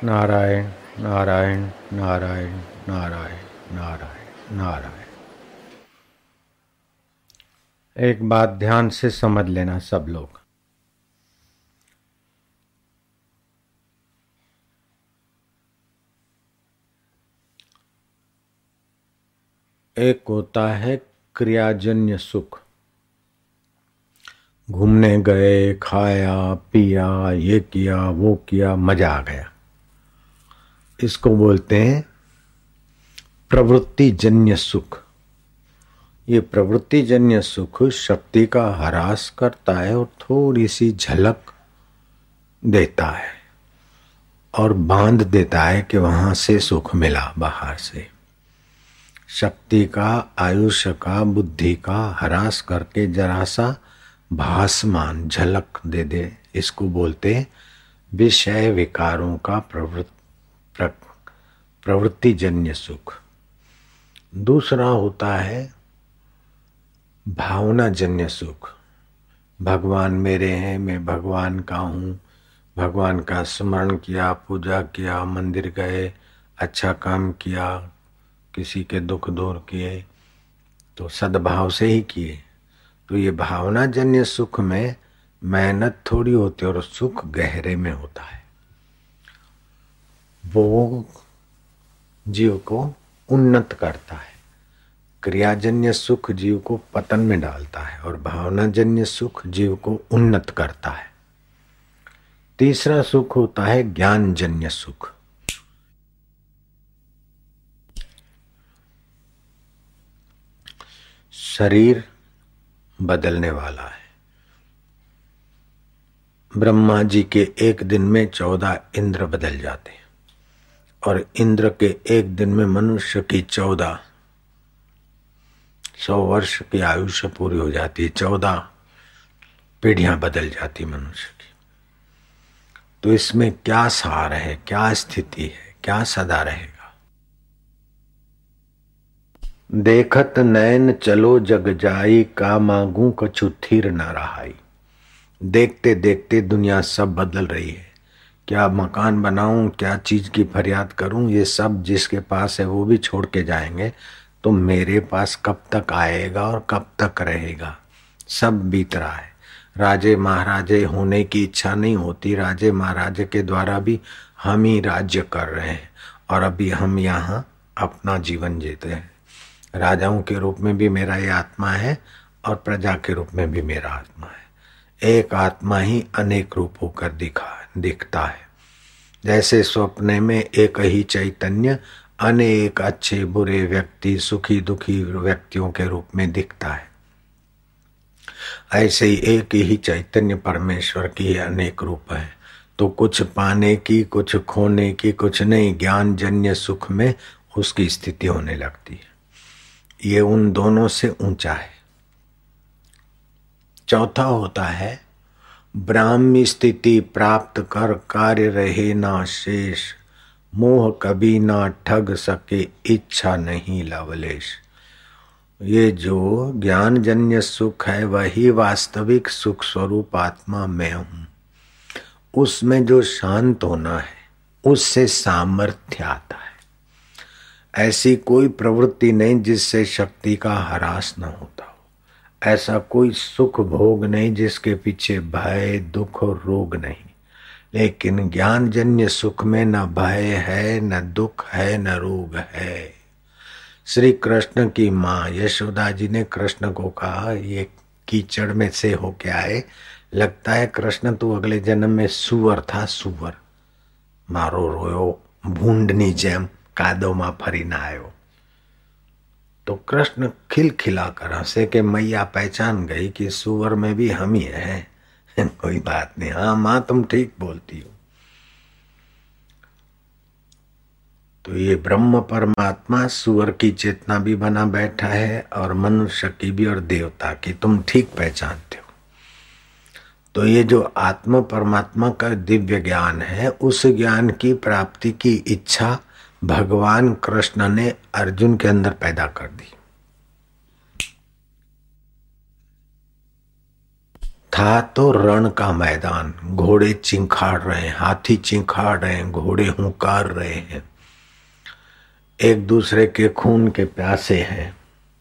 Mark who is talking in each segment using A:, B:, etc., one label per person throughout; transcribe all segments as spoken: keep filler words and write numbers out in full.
A: नारायण नारायण नारायण नारायण नारायण नारायण। एक बात ध्यान से समझ लेना सब लोग। एक होता है क्रियाजन्य सुख। घूमने गए, खाया पिया, ये किया वो किया, मजा आ गया। इसको बोलते हैं प्रवृत्ति जन्य सुख। ये प्रवृत्ति जन्य सुख शक्ति का ह्रास करता है और थोड़ी सी झलक देता है और बांध देता है कि वहां से सुख मिला। बाहर से शक्ति का, आयुष्य का, बुद्धि का ह्रास करके जरा सा भासमान झलक दे दे, इसको बोलते विषय विकारों का प्रवृत्ति प्रवृत्ति जन्य सुख। दूसरा होता है भावना जन्य सुख। भगवान मेरे हैं, मैं भगवान का हूँ, भगवान का स्मरण किया, पूजा किया, मंदिर गए, अच्छा काम किया, किसी के दुख दूर किए तो सद्भाव से ही किए। तो ये भावना जन्य सुख में मेहनत थोड़ी होती और सुख गहरे में होता है। वो जीव को उन्नत करता है। क्रियाजन्य सुख जीव को पतन में डालता है और भावनाजन्य सुख जीव को उन्नत करता है। तीसरा सुख होता है ज्ञानजन्य सुख। शरीर बदलने वाला है। ब्रह्मा जी के एक दिन में चौदह इंद्र बदल जाते हैं और इंद्र के एक दिन में मनुष्य की चौदह सौ वर्ष की आयुष्य पूरी हो जाती है। चौदह पीढ़ियां बदल जाती मनुष्य की। तो इसमें क्या सार है, क्या स्थिति है, क्या सदा रहेगा? देखत नैन चलो जग जाई, का मांगू कछु थीर न रहाई। देखते देखते दुनिया सब बदल रही है। क्या मकान बनाऊं, क्या चीज की फरियाद करूं, ये सब जिसके पास है वो भी छोड़ के जाएंगे। तो मेरे पास कब तक आएगा और कब तक रहेगा? सब बीत रहा है। राजे महाराजे होने की इच्छा नहीं होती। राजे महाराजे के द्वारा भी हम ही राज्य कर रहे हैं और अभी हम यहाँ अपना जीवन जीते हैं। राजाओं के रूप में भी मेरा ये आत्मा है और प्रजा के रूप में भी मेरा आत्मा है। एक आत्मा ही अनेक रूप होकर दिखा दिखता है। जैसे स्वप्न में एक ही चैतन्य अनेक अच्छे बुरे व्यक्ति, सुखी दुखी व्यक्तियों के रूप में दिखता है, ऐसे ही एक ही चैतन्य परमेश्वर की अनेक रूप है। तो कुछ पाने की, कुछ खोने की, कुछ नहीं, ज्ञान जन्य सुख में उसकी स्थिति होने लगती है। ये उन दोनों से ऊंचा है। चौथा होता है ब्राह्मी स्थिति प्राप्त कर कार्य रहे ना शेष, मोह कभी ना ठग सके इच्छा नहीं लवलेश। ये जो ज्ञान जन्य सुख है वही वास्तविक सुख स्वरूप आत्मा मैं हूं। उसमें जो शांत होना है उससे सामर्थ्य आता है। ऐसी कोई प्रवृत्ति नहीं जिससे शक्ति का ह्रास न होता हो। ऐसा कोई सुख भोग नहीं जिसके पीछे भय, दुख और रोग नहीं। लेकिन ज्ञानजन्य सुख में न भय है, न दुख है, न रोग है। श्री कृष्ण की माँ यशोदा जी ने कृष्ण को कहा, ये कीचड़ में से होके आए, लगता है कृष्ण तू अगले जन्म में सुअर था। सुअर मारो रोयो भूंडनी जेम कादो मा फरी ना आयो। तो कृष्ण खिलखिला कर हंसे कि मैया पहचान गई कि सुअर में भी हम ही हैं। कोई बात नहीं, हाँ माँ तुम ठीक बोलती हो। तो ये ब्रह्म परमात्मा सुअर की चेतना भी बना बैठा है और मनुष्य की भी और देवता की, तुम ठीक पहचानते हो। तो ये जो आत्मा परमात्मा का दिव्य ज्ञान है, उस ज्ञान की प्राप्ति की इच्छा भगवान कृष्ण ने अर्जुन के अंदर पैदा कर दी। था तो रण का मैदान, घोड़े चिंखाड़ रहे हैं, हाथी चिंखाड़ रहे हैं, घोड़े हुंकार रहे हैं, एक दूसरे के खून के प्यासे हैं,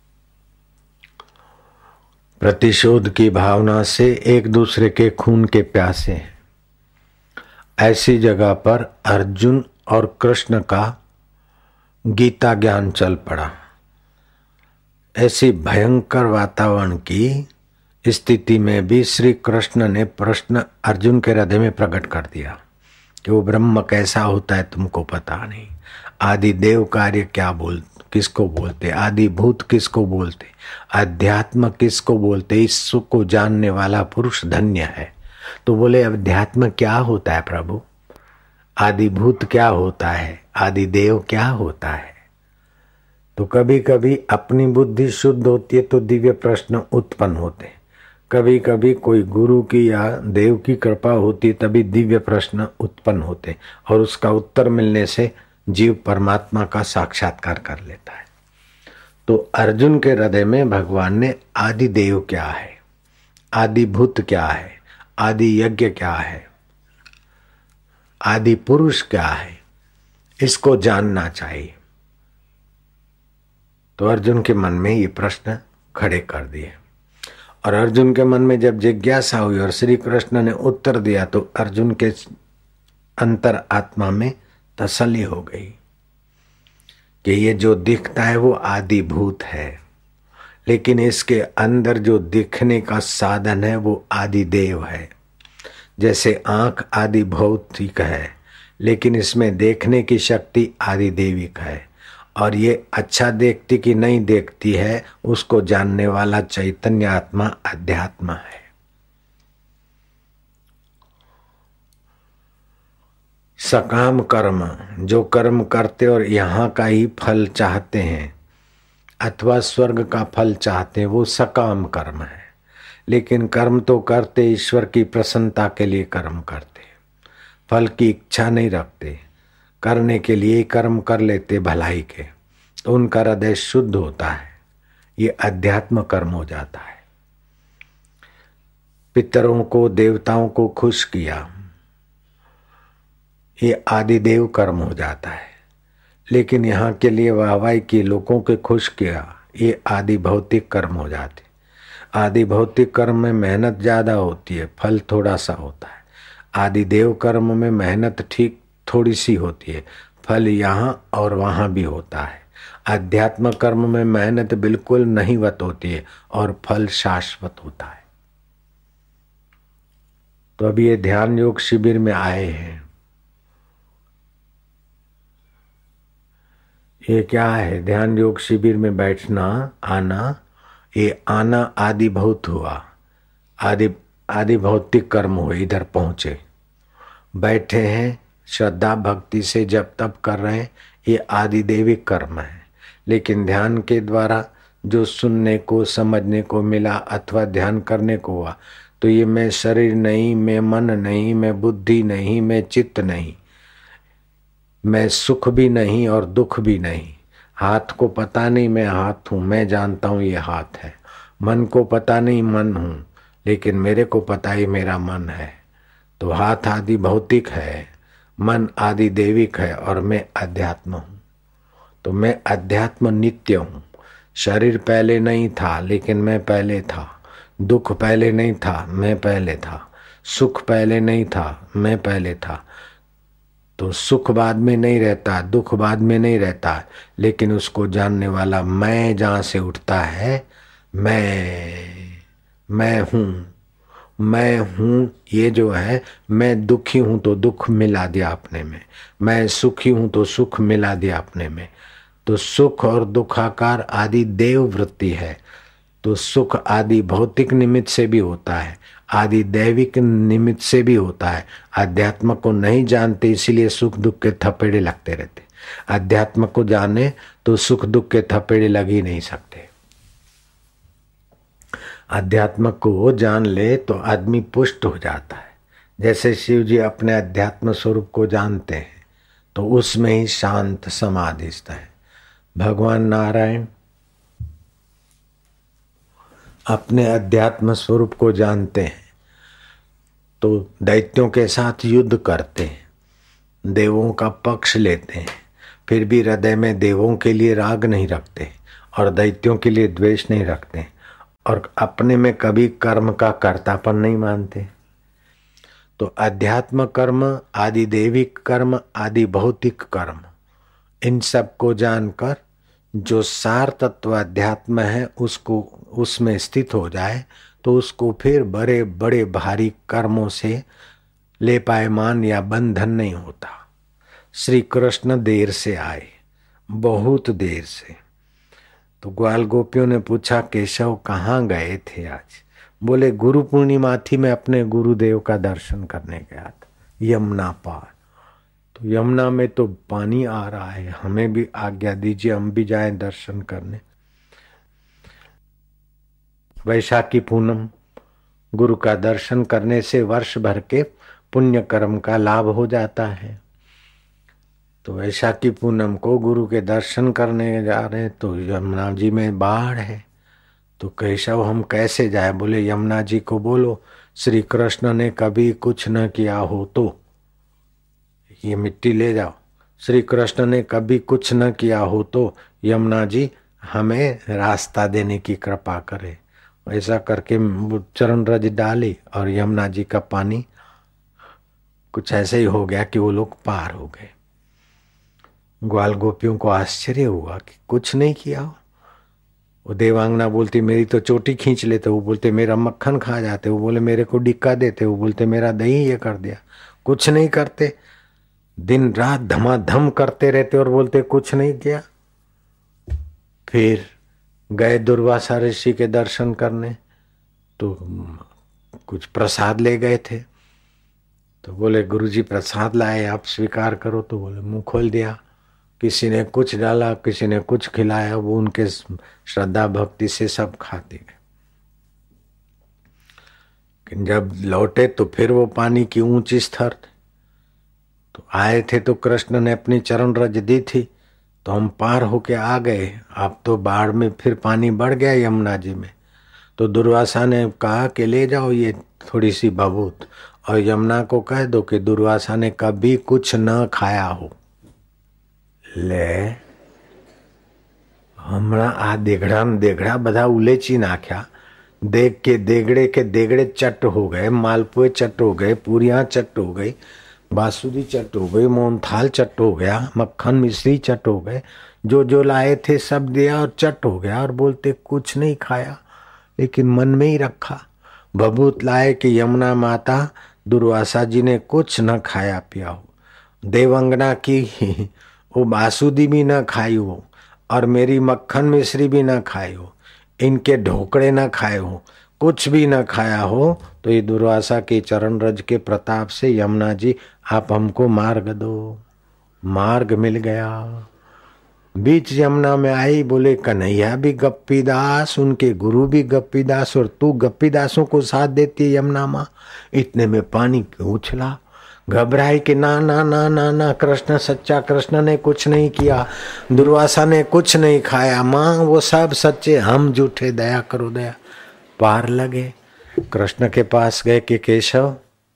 A: प्रतिशोध की भावना से एक दूसरे के खून के प्यासे हैं। ऐसी जगह पर अर्जुन और कृष्ण का गीता ज्ञान चल पड़ा। ऐसी भयंकर वातावरण की स्थिति में भी श्री कृष्ण ने प्रश्न अर्जुन के हृदय में प्रकट कर दिया कि वो ब्रह्म कैसा होता है तुमको पता नहीं, आदि देव कार्य क्या बोल किसको बोलते, आदि भूत किसको बोलते, अध्यात्म किसको बोलते, इस सुख को जानने वाला पुरुष धन्य है। तो बोले अध्यात्म क्या होता है प्रभु, आदि भूत क्या होता है, आदि देव क्या होता है। तो कभी कभी अपनी बुद्धि शुद्ध होती है तो दिव्य प्रश्न उत्पन्न होते, कभी कभी कोई गुरु की या देव की कृपा होती तभी दिव्य प्रश्न उत्पन्न होते और उसका उत्तर मिलने से जीव परमात्मा का साक्षात्कार कर लेता है। तो अर्जुन के हृदय में भगवान ने आदि देव क्या है, आदि भूत क्या है, आदि यज्ञ क्या है, आदि पुरुष क्या है, इसको जानना चाहिए। तो अर्जुन के मन में ये प्रश्न खड़े कर दिए और अर्जुन के मन में जब जिज्ञासा हुई और श्री कृष्ण ने उत्तर दिया तो अर्जुन के अंतर आत्मा में तसल्ली हो गई कि ये जो दिखता है वो आदि भूत है, लेकिन इसके अंदर जो दिखने का साधन है वो आदि देव है। जैसे आंख आदि भौतिक है लेकिन इसमें देखने की शक्ति आदि देविक है, और ये अच्छा देखती कि नहीं देखती है उसको जानने वाला चैतन्य आत्मा अध्यात्म है। सकाम कर्म, जो कर्म करते और यहाँ का ही फल चाहते हैं अथवा स्वर्ग का फल चाहते हैं वो सकाम कर्म है। लेकिन कर्म तो करते ईश्वर की प्रसन्नता के लिए कर्म करते, फल की इच्छा नहीं रखते, करने के लिए कर्म कर लेते भलाई के, तो उनका हृदय शुद्ध होता है, ये अध्यात्म कर्म हो जाता है। पितरों को देवताओं को खुश किया, ये आदि देव कर्म हो जाता है। लेकिन यहाँ के लिए वाहवाही की लोगों के खुश किया, ये आदि भौतिक कर्म हो जाते। आदि भौतिक कर्म में मेहनत ज्यादा होती है, फल थोड़ा सा होता है। आदि देव कर्म में मेहनत ठीक थोड़ी सी होती है, फल यहाँ और वहाँ भी होता है। अध्यात्म कर्म में मेहनत बिल्कुल नहींवत होती है और फल शाश्वत होता है। तो अभी ये ध्यान योग शिविर में आए हैं, ये क्या है? ध्यान योग शिविर में बैठना आना, ये आना आदि भौत हुआ, आदि आदि भौतिक कर्म हुए। इधर पहुंचे, बैठे हैं, श्रद्धा भक्ति से जब तब कर रहे हैं, ये आदि देविक कर्म है। लेकिन ध्यान के द्वारा जो सुनने को समझने को मिला अथवा ध्यान करने को हुआ, तो ये मैं शरीर नहीं, मैं मन नहीं, मैं बुद्धि नहीं, मैं चित्त नहीं, मैं सुख भी नहीं और दुख भी नहीं। हाथ को पता नहीं मैं हाथ हूँ, मैं जानता हूँ ये हाथ है। मन को पता नहीं मन हूँ, लेकिन मेरे को पता ही मेरा मन है। तो हाथ आदि भौतिक है, मन आदि देविक है और मैं अध्यात्म हूँ। तो मैं अध्यात्म नित्य हूँ। शरीर पहले नहीं था लेकिन मैं पहले था, दुख पहले नहीं था मैं पहले था, सुख पहले नहीं था मैं पहले था। तो सुख बाद में नहीं रहता, दुख बाद में नहीं रहता, लेकिन उसको जानने वाला मैं जहाँ से उठता है, मैं मैं हूँ, मैं हूँ। ये जो है, मैं दुखी हूँ तो दुख मिला दिया अपने में, मैं सुखी हूँ तो सुख मिला दिया अपने में। तो सुख और दुखाकार आदि देव वृत्ति है। तो सुख आदि भौतिक निमित्त से भी होता है, आदि दैविक निमित्त से भी होता है। अध्यात्म को नहीं जानते इसीलिए सुख दुख के थपेड़े लगते रहते। अध्यात्म को जाने तो सुख दुख के थपेड़े लग ही नहीं सकते। अध्यात्म को जान ले तो आदमी पुष्ट हो जाता है। जैसे शिव जी अपने अध्यात्म स्वरूप को जानते हैं तो उसमें ही शांत समाधिस्थ है। भगवान नारायण अपने अध्यात्म स्वरूप को जानते हैं तो दैत्यों के साथ युद्ध करते हैं, देवों का पक्ष लेते हैं, फिर भी हृदय में देवों के लिए राग नहीं रखते और दैत्यों के लिए द्वेष नहीं रखते और अपने में कभी कर्म का कर्तापन नहीं मानते। तो अध्यात्म कर्म, आदि देविक कर्म, आदि भौतिक कर्म, इन सब को जानकर जो सार तत्व अध्यात्म है उसको उसमें स्थित हो जाए तो उसको फिर बड़े बड़े भारी कर्मों से ले पायमान या बंधन नहीं होता। श्री कृष्ण देर से आए, बहुत देर से। तो ग्वाल गोपियों ने पूछा, केशव कहाँ गए थे आज? बोले, गुरु पूर्णिमा थी, मैं अपने गुरुदेव का दर्शन करने गया था यमुना पार। तो यमुना में तो पानी आ रहा है, हमें भी आज्ञा दीजिए, हम भी जाएं दर्शन करने। वैशाखी पूनम, गुरु का दर्शन करने से वर्ष भर के पुण्य कर्म का लाभ हो जाता है। तो वैशाखी पूनम को गुरु के दर्शन करने जा रहे तो यमुना जी में बाढ़ है। तो केशव हम कैसे जाए? बोले, यमुना जी को बोलो श्री कृष्ण ने कभी कुछ न किया हो तो ये मिट्टी ले जाओ, श्री कृष्ण ने कभी कुछ न किया हो तो यमुना जी हमें रास्ता देने की कृपा करे। ऐसा करके चरण रज डाली और यमुना जी का पानी कुछ ऐसे ही हो गया कि वो लोग पार हो गए। ग्वाल गोपियों को आश्चर्य हुआ कि कुछ नहीं किया। वो देवांगना बोलती, मेरी तो चोटी खींच लेते, वो बोलते मेरा मक्खन खा जाते, वो बोले मेरे को डिक्का देते, वो बोलते मेरा दही ये कर दिया। कुछ नहीं करते, दिन रात धमाधम करते रहते और बोलते कुछ नहीं किया। फिर गए दुर्वासा ऋषि के दर्शन करने तो कुछ प्रसाद ले गए थे। तो बोले, गुरुजी प्रसाद लाए, आप स्वीकार करो। तो बोले, मुंह खोल दिया। किसी ने कुछ डाला, किसी ने कुछ खिलाया, वो उनके श्रद्धा भक्ति से सब खाते गए। लेकिन जब लौटे तो फिर वो पानी की ऊंची स्तर थे। तो आए थे तो कृष्ण ने अपनी चरण रज दी थी, तो हम पार होके आ गए। अब तो बाढ़ में फिर पानी बढ़ गया यमुना जी में। तो दुर्वासा ने कहा कि ले जाओ ये थोड़ी सी भभूत और यमुना को कह दो कि दुर्वासा ने कभी कुछ न खाया हो। ले हमारा आ देगड़ा देगड़ा बधा उलेची नाख्या। देख के देगड़े के देगड़े चट हो गए, मालपुए चट हो गए, पूरियां चट हो गई, बासुदी चट हो गई, मोहनथाल चट हो गया, मक्खन मिश्री चट हो गए। जो जो लाए थे सब दिया और चट हो गया। और बोलते कुछ नहीं खाया, लेकिन मन में ही रखा। भभूत लाए कि यमुना माता दुर्वासा जी ने कुछ न खाया पिया हो, देवंगना की वो बासुदी भी न खाई हो और मेरी मक्खन मिश्री भी न खाई हो, इनके ढोकड़े न खाए हो, कुछ भी न खाया हो। तो ये दुर्वासा के चरण रज के प्रताप से यमुना जी आप हमको मार्ग दो। मार्ग मिल गया। बीच यमुना में आई, बोले कन्हैया भी गप्पीदास, उनके गुरु भी गप्पीदास, और तू गप्पीदासों को साथ देती है यमुना माँ। इतने में पानी उछला। घबराई कि ना ना ना ना ना, कृष्ण सच्चा, कृष्ण ने कुछ नहीं किया, दुर्वासा ने कुछ नहीं खाया, माँ वो सब सच्चे, हम झूठे, दया करो दया। पार लगे। कृष्ण के पास गए कि केशव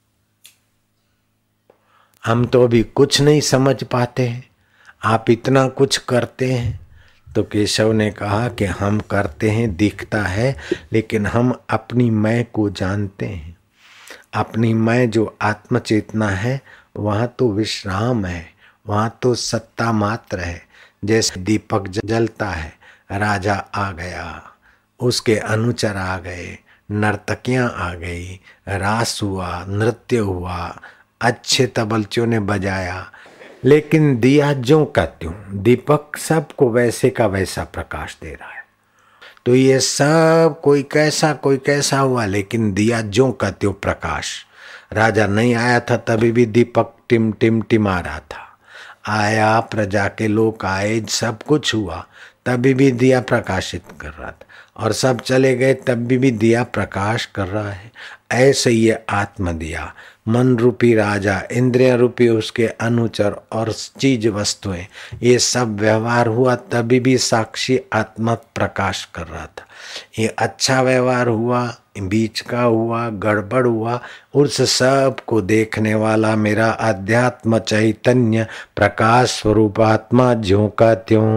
A: हम तो अभी कुछ नहीं समझ पाते हैं, आप इतना कुछ करते हैं। तो केशव ने कहा कि हम करते हैं दिखता है, लेकिन हम अपनी मैं को जानते हैं। अपनी मैं जो आत्म चेतना है वहाँ तो विश्राम है, वहाँ तो सत्ता मात्र है। जैसे दीपक जलता है, राजा आ गया, उसके अनुचर आ गए, नर्तकियाँ आ गई, रास हुआ, नृत्य हुआ, अच्छे तबलचियों ने बजाया, लेकिन दिया ज्यों का त्यों, दीपक सबको वैसे का वैसा प्रकाश दे रहा है। तो ये सब कोई कैसा कोई कैसा हुआ, लेकिन दिया ज्यों का त्यों प्रकाश। राजा नहीं आया था तभी भी दीपक टिम टिम टिमा रहा था। आया, प्रजा के लोग आए, सब कुछ हुआ, तभी भी दिया प्रकाशित कर रहा था। और सब चले गए तभी भी दिया प्रकाश कर रहा है। ऐसे ये आत्म दिया, मन रूपी राजा, इंद्रिय रूपी उसके अनुचर और चीज वस्तुएं, ये सब व्यवहार हुआ तभी भी साक्षी आत्मा प्रकाश कर रहा था। ये अच्छा व्यवहार हुआ, बीच का हुआ, गड़बड़ हुआ, उस सब को देखने वाला मेरा अध्यात्म चैतन्य प्रकाश स्वरूप आत्मा ज्यों का त्यों।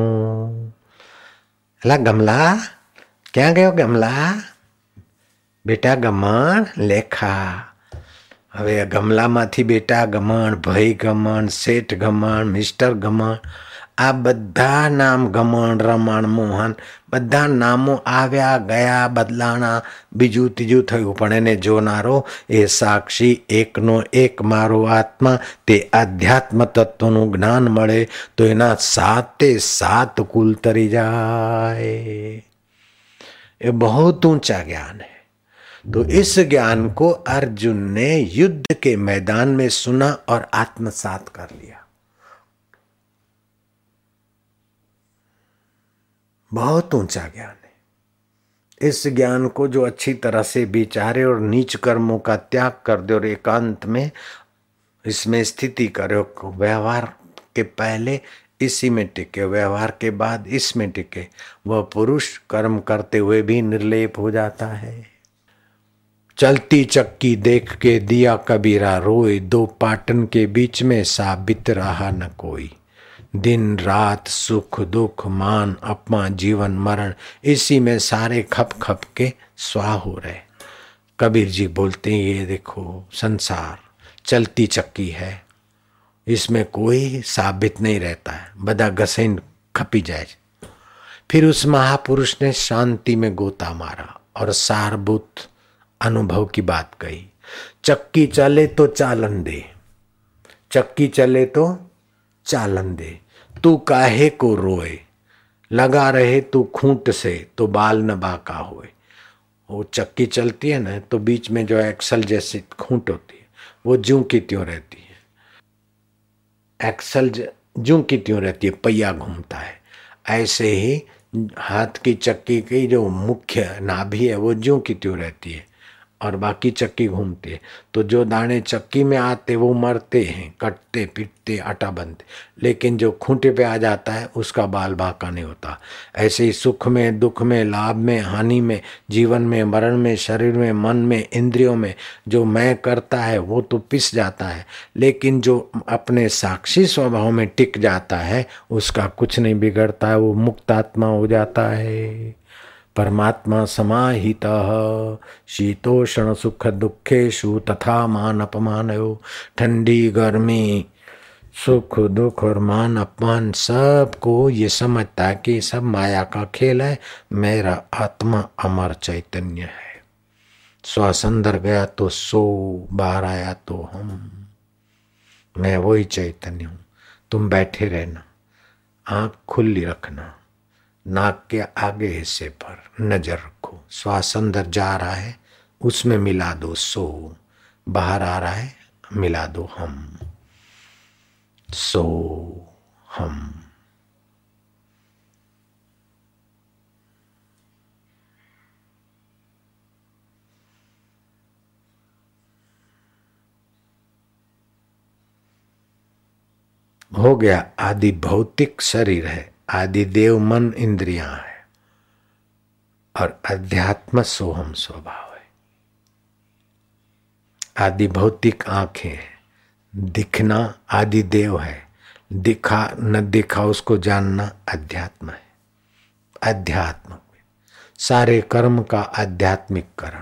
A: ला गमला क्या गयो गमला, बेटा गमण लेखा। હવે ગમલામાંથી બેટા ગમણ, ભય ગમણ, શેઠ ગમણ, મિસ્ટર ગમણ, આ બધા નામ ગમણ, રમણ, મોહન, બધા નામો આવ્યા ગયા બદલાણા, બીજું ત્રીજું થયું, પણ એને જોનારો એ સાક્ષી એકનો એક મારો આત્મા, તે આધ્યાત્મ તત્વનું જ્ઞાન મળે તો એના સાતે સાત કુલ તરી જાય। એ बहुत ऊंचा ज्ञान है। तो इस ज्ञान को अर्जुन ने युद्ध के मैदान में सुना और आत्मसात कर लिया। बहुत ऊंचा ज्ञान है। इस ज्ञान को जो अच्छी तरह से विचारे और नीच कर्मों का त्याग कर दे और एकांत में इसमें स्थिति करे, व्यवहार के पहले इसी में टिके, व्यवहार के बाद इसमें टिके, वह पुरुष कर्म करते हुए भी निर्लेप हो जाता है। चलती चक्की देख के दिया कबीरा रोए, दो पाटन के बीच में साबित रहा न कोई। दिन रात सुख दुख मान अपमान जीवन मरण, इसी में सारे खप खप के स्वाह हो रहे। कबीर जी बोलते हैं ये देखो संसार चलती चक्की है, इसमें कोई साबित नहीं रहता है, बदा घसेन खपी जाए। फिर उस महापुरुष ने शांति में गोता मारा और सारभूत अनुभव की बात कही। चक्की चले तो चालन दे, चक्की चले तो चालन दे, तू काहे को रोए, लगा रहे तू खूंट से तो बाल न बाका होए। वो चक्की चलती है ना तो बीच में जो एक्सल जैसी खूंट होती है वो ज्यों की त्यों रहती है, एक्सल ज्यों की त्यों रहती है, पहिया घूमता है। ऐसे ही हाथ की चक्की की जो मुख्य नाभि है वो ज्यों की त्यों रहती है और बाकी चक्की घूमती है। तो जो दाने चक्की में आते वो मरते हैं, कटते पिटते आटा बनते, लेकिन जो खूंटे पे आ जाता है उसका बाल बाका नहीं होता। ऐसे ही सुख में दुख में लाभ में हानि में जीवन में मरण में शरीर में मन में इंद्रियों में जो मैं करता है वो तो पिस जाता है, लेकिन जो अपने साक्षी स्वभाव में टिक जाता है उसका कुछ नहीं बिगड़ता है, वो मुक्त आत्मा हो जाता है। परमात्मा समाहितः शीतोष्ण सुख दुखेषु तथा मान अपमानयो। ठंडी गर्मी सुख दुख और मान अपमान सबको ये समझता है कि सब माया का खेल है, मेरा आत्मा अमर चैतन्य है। श्वास अंदर गया तो सो, बाहर आया तो हम, मैं वही चैतन्य हूँ। तुम बैठे रहना, आँख खुली रखना, नाक के आगे हिस्से पर नजर रखो, श्वास अंदर जा रहा है उसमें मिला दो सो, बाहर आ रहा है मिला दो हम, सो हम। हो गया। आदि भौतिक शरीर है, आदि देव मन इंद्रियां है और अध्यात्म सोहम स्वभाव है। आदि भौतिक आंखें हैं, दिखना आदि देव है, दिखा न दिखा उसको जानना अध्यात्म है। अध्यात्म सारे कर्म का आध्यात्मिककरण।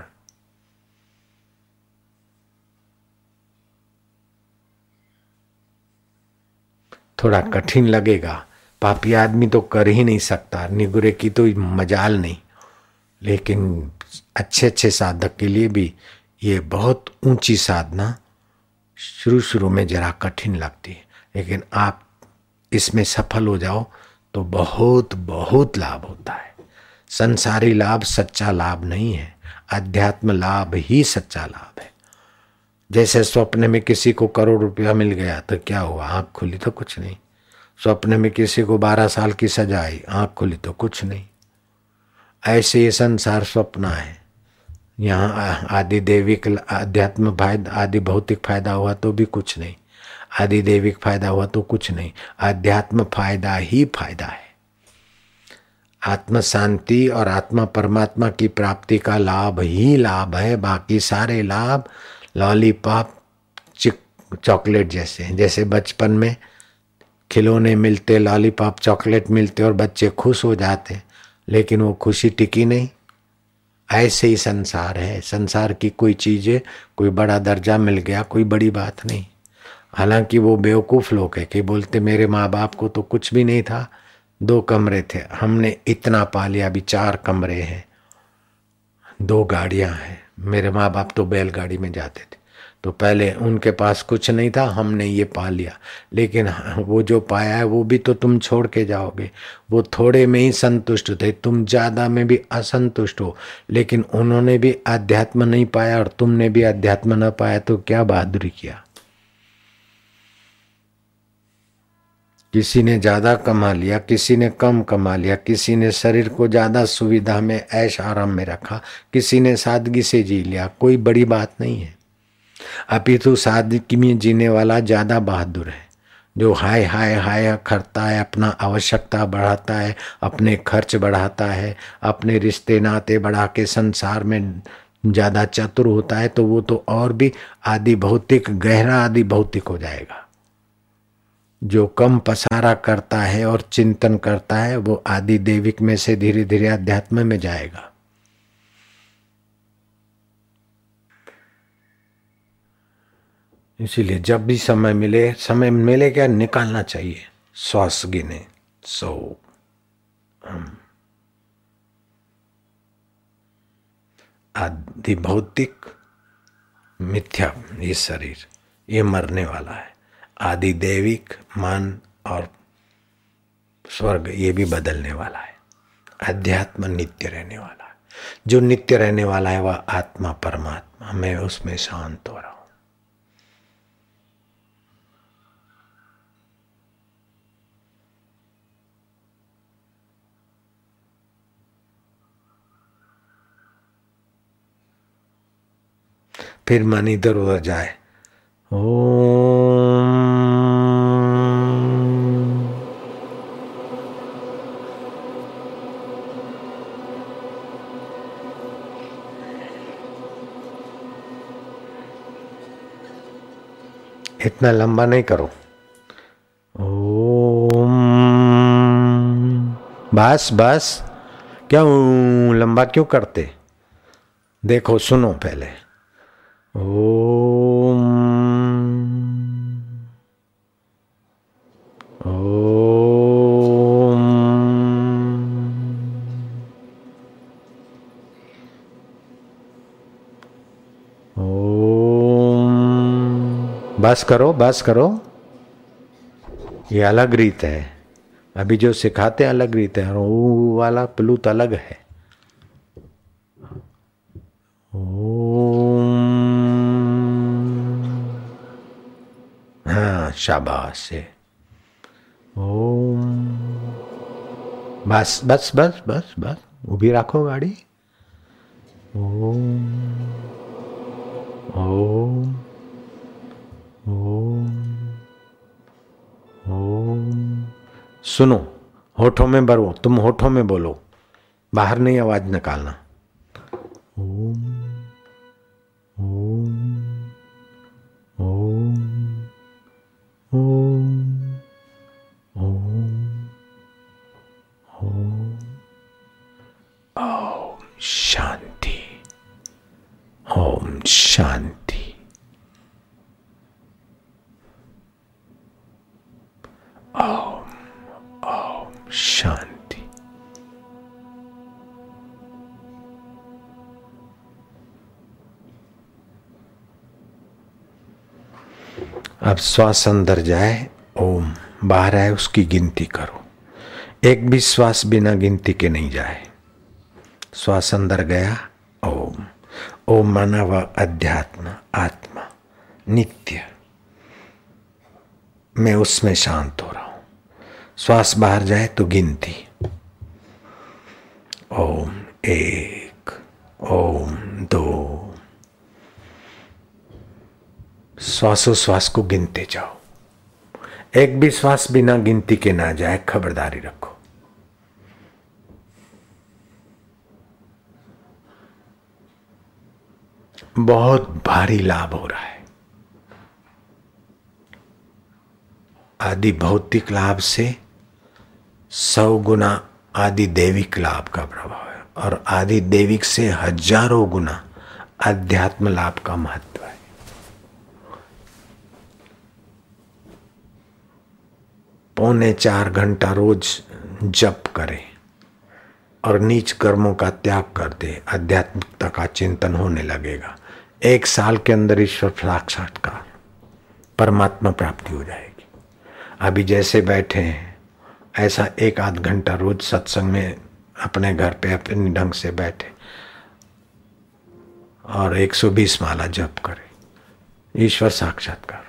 A: थोड़ा कठिन लगेगा, पापी आदमी तो कर ही नहीं सकता, निगुरे की तो मजाल नहीं, लेकिन अच्छे अच्छे साधक के लिए भी ये बहुत ऊंची साधना शुरू शुरू में जरा कठिन लगती है, लेकिन आप इसमें सफल हो जाओ तो बहुत बहुत लाभ होता है। संसारी लाभ सच्चा लाभ नहीं है, अध्यात्म लाभ ही सच्चा लाभ है। जैसे स्वप्न में किसी को करोड़ रुपया मिल गया तो क्या हुआ, आंख खुली तो कुछ नहीं। स्वप्न में किसी को बारह साल की सजा आई, आंख खुली तो कुछ नहीं। ऐसे ये संसार स्वप्न है। यहाँ आदि देविक अध्यात्म फायदा, आदि भौतिक फायदा हुआ तो भी कुछ नहीं, आदि देविक फायदा हुआ तो कुछ नहीं। अध्यात्म फायदा ही फायदा है। आत्म शांति और आत्मा परमात्मा की प्राप्ति का लाभ ही लाभ है। बाकी सारे लाभ लॉलीपॉप चॉकलेट जैसे हैं। जैसे बचपन में खिलौने मिलते, लॉलीपॉप चॉकलेट मिलते और बच्चे खुश हो जाते, लेकिन वो खुशी टिकी नहीं। ऐसे ही संसार है। संसार की कोई चीजें, कोई बड़ा दर्जा मिल गया, कोई बड़ी बात नहीं। हालांकि वो बेवकूफ लोग है कि बोलते मेरे माँ बाप को तो कुछ भी नहीं था, दो कमरे थे, हमने इतना पा लिया, अभी चार कमरे हैं, दो गाड़ियां हैं। मेरे माँ बाप तो बैलगाड़ी में जाते थे, तो पहले उनके पास कुछ नहीं था, हमने ये पा लिया। लेकिन वो जो पाया है वो भी तो तुम छोड़ के जाओगे। वो थोड़े में ही संतुष्ट थे, तुम ज्यादा में भी असंतुष्ट हो। लेकिन उन्होंने भी अध्यात्म नहीं पाया और तुमने भी अध्यात्म न पाया, तो क्या बहादुरी किया। किसी ने ज्यादा कमा लिया, किसी ने कम कमा लिया, किसी ने शरीर को ज्यादा सुविधा में ऐश आराम में रखा, किसी ने सादगी से जी लिया। कोई बड़ी बात नहीं है। अपितु सादगी में जीने वाला ज्यादा बहादुर है। जो हाय हाय हाय करता है, अपना आवश्यकता बढ़ाता है, अपने खर्च बढ़ाता है, अपने रिश्ते नाते बढ़ा के संसार में ज्यादा चतुर होता है, तो वो तो और भी आदि भौतिक, गहरा आदि भौतिक हो जाएगा। जो कम पसारा करता है और चिंतन करता है, वो आदि देविक में से धीरे धीरे अध्यात्म में जाएगा। इसीलिए जब भी समय मिले, समय मिले क्या निकालना चाहिए। श्वास गिने, सो हम आदि भौतिक मिथ्या, ये शरीर ये मरने वाला है। आदि देविक मन और स्वर्ग ये भी बदलने वाला है। अध्यात्म नित्य रहने वाला है। जो नित्य रहने वाला है वह आत्मा परमात्मा, मैं उसमें शांत हो रहा हूं। फिर मन इधर उधर जाए, ओम इतना लंबा नहीं करो। ओम बस बस, क्यों लंबा क्यों करते। देखो सुनो पहले। ओम ओम ओम। बस करो बस करो। ये अलग रीत है। अभी जो सिखाते हैं अलग रीत है, ओ वाला प्लूत अलग है। ओम, हाँ शाबाश से। ओम बस बस बस बस बस, ऊभी रखो गाड़ी। ओम ओम ओम ओम। सुनो, होठों में भरो, तुम होठों में बोलो, बाहर नहीं आवाज निकालना। ओम ओम ओम ओम ओम ओम। ओम शांति, ओम शांति। ओम ओम शांति। अब श्वास अंदर जाए, ओम बाहर आए, उसकी गिनती करो। एक भी श्वास बिना गिनती के नहीं जाए। श्वास अंदर गया, ओम। ओम माना वह अध्यात्म, आत्मा, नित्य, मैं उसमें शांत हो रहा हूं। श्वास बाहर जाए तो गिनती, ओम एक, ओम दो। श्वासोश्वास को गिनते जाओ। एक भी श्वास बिना गिनती के ना जाए, खबरदारी रखो। बहुत भारी लाभ हो रहा है। आदि भौतिक लाभ से सौ गुना आदि दैविक लाभ का प्रभाव है और आदि दैविक से हजारों गुना अध्यात्म लाभ का महत्व है। पौने चार घंटा रोज जप करे और नीच कर्मों का त्याग कर दे, आध्यात्मिकता का चिंतन होने लगेगा। एक साल के अंदर ईश्वर साक्षात्कार, परमात्मा प्राप्ति हो जाएगी। अभी जैसे बैठे हैं ऐसा एक आध घंटा रोज सत्संग में अपने घर पे अपने ढंग से बैठे और एक सौ बीस माला जप करे, ईश्वर साक्षात्कार।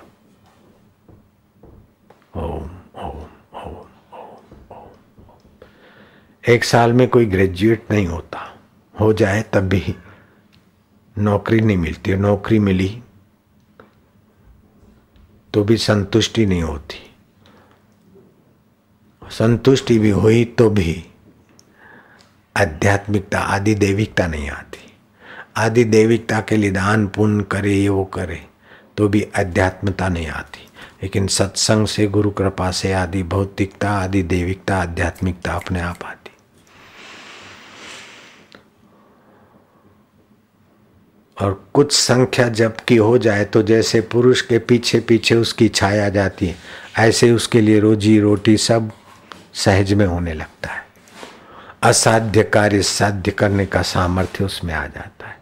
A: ओम ओम ओम ओम ओम। एक साल में कोई ग्रेजुएट नहीं होता, हो जाए तब भी नौकरी नहीं मिलती, नौकरी मिली तो भी संतुष्टि नहीं होती, संतुष्टि भी हुई तो भी आध्यात्मिकता आदि दैविकता नहीं आती। आदि दैविकता के लिए दान पुण्य करे, ये वो करे तो भी अध्यात्मता नहीं आती। लेकिन सत्संग से, गुरु कृपा से आदि भौतिकता आदि दैविकता आध्यात्मिकता अपने आप आती। और कुछ संख्या जब की हो जाए तो जैसे पुरुष के पीछे पीछे उसकी छाया जाती है, ऐसे उसके लिए रोजी रोटी सब सहज में होने लगता है। असाध्य कार्य साध्य करने का सामर्थ्य उसमें आ जाता है।